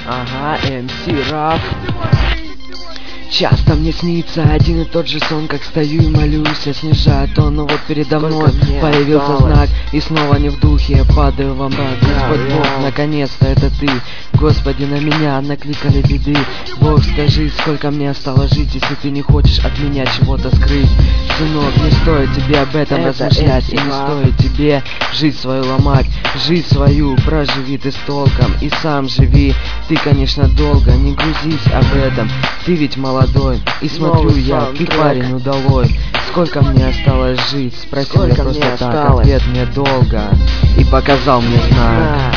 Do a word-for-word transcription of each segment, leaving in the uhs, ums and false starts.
Ага, эм си Раф. Часто мне снится один и тот же сон, как стою и молюсь, я снижаю тон, но вот передо мной появился знак, и снова не в духе, я падаю во мрак. Господь Бог, наконец-то это ты, Господи, на меня накликали беды. Бог, скажи, сколько мне осталось жить, если ты не хочешь от меня чего-то скрыть. Сынок, не стоит тебе об этом это размышлять, и не стоит тебе жизнь свою ломать. Жизнь свою проживи ты с толком, и сам живи. Ты, конечно, долго, не грузись об этом, ты ведь молодой. И смотрю Новый я, ты парень удалой. Сколько мне осталось жить? Спросил Сколько я просто так, осталось? Ответ мне долго. И показал мне знак.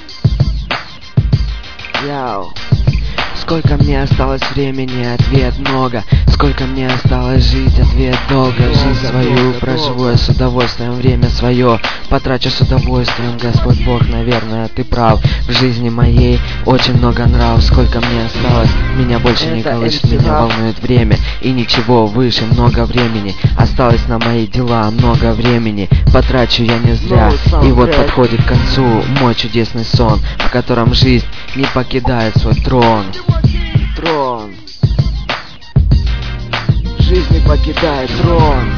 Яу. Сколько мне осталось времени? Ответ много. Сколько мне осталось жить? Ответ долго. долго Жизнь свою долго, проживу долго. Я с удовольствием, время свое потрачу с удовольствием. Господь Бог, наверное, ты прав. В жизни моей очень много нрав. Сколько мне осталось? Меня больше Это не колышет, меня волнует время. И ничего выше, много времени. Осталось на мои дела много времени. Потрачу я не зря. И вот подходит к концу мой чудесный сон, в котором жизнь не покидает свой трон. Трон. Жизнь не покидает трон.